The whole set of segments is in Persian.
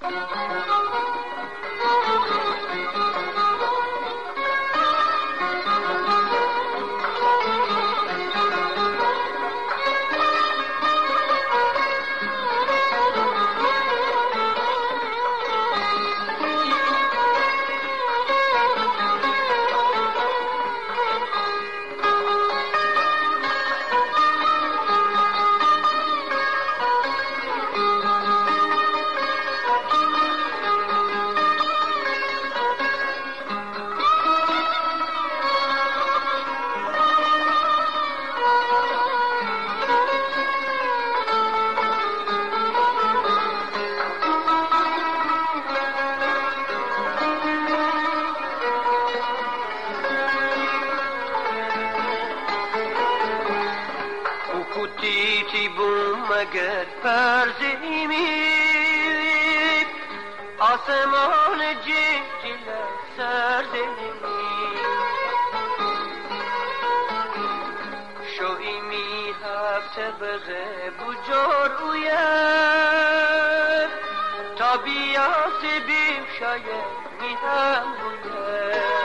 Kutti bum magar farzimit Asaman cicile serdemit Şoimi hafte bğe bu jor uyar Tabiat bim şayet miham uyar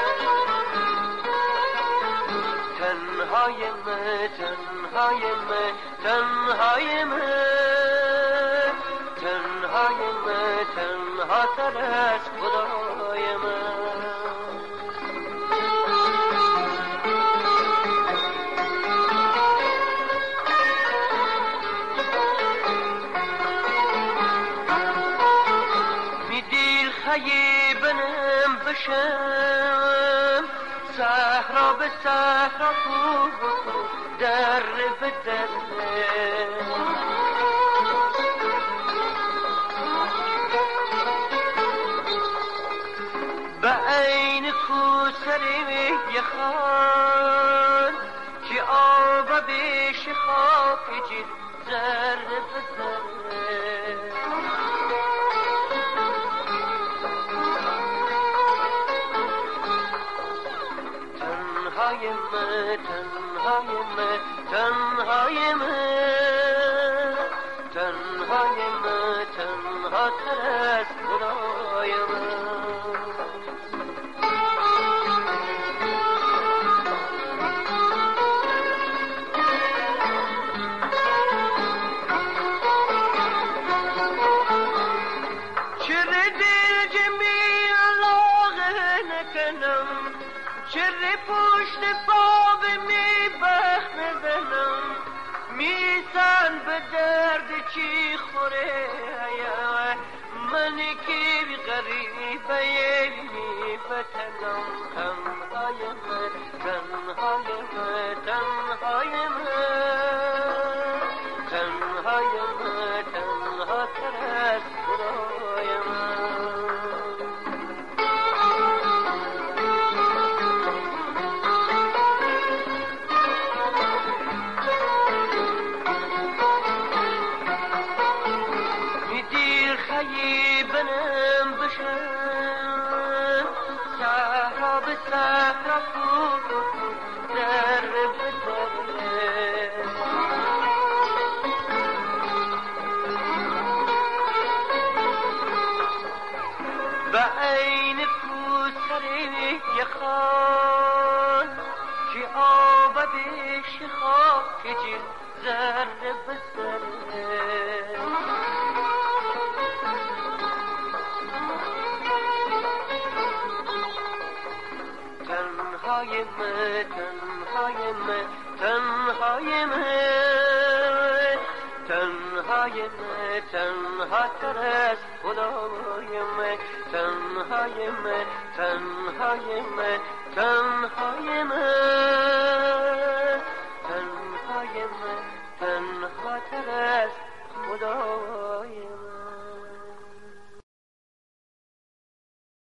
Tenhayeme, tenhayeme, tenhayeme Tenhayeme, tenha teres Khudayeme Mi dil khaybenem bişem Sahra be sahra در به در به عین کوسری یخان که آب بیش خاک جید در به در تنهایمه تنهایمه تنهایمه تنهایمه تنها تر از خدایمه چره دل جمیع لاغه نکنم چره پشت باب می بخت نزنم میزن به درد چی خوره من که غریبه می بتنم تنهایمه تنهایمه تنهایمه تنهایمه تنها تر از خدایمه خیبنم بشم سهرا به سهرا در به در به عین کوسری یخان که آب بیش خاک جل ذره به ذره تنهایمه تنهایمه تنهایمه تنهایمه تنها تر از خدایمه تنهایمه تنهایمه تنهایمه تنهایمه تنها تر از خدایمه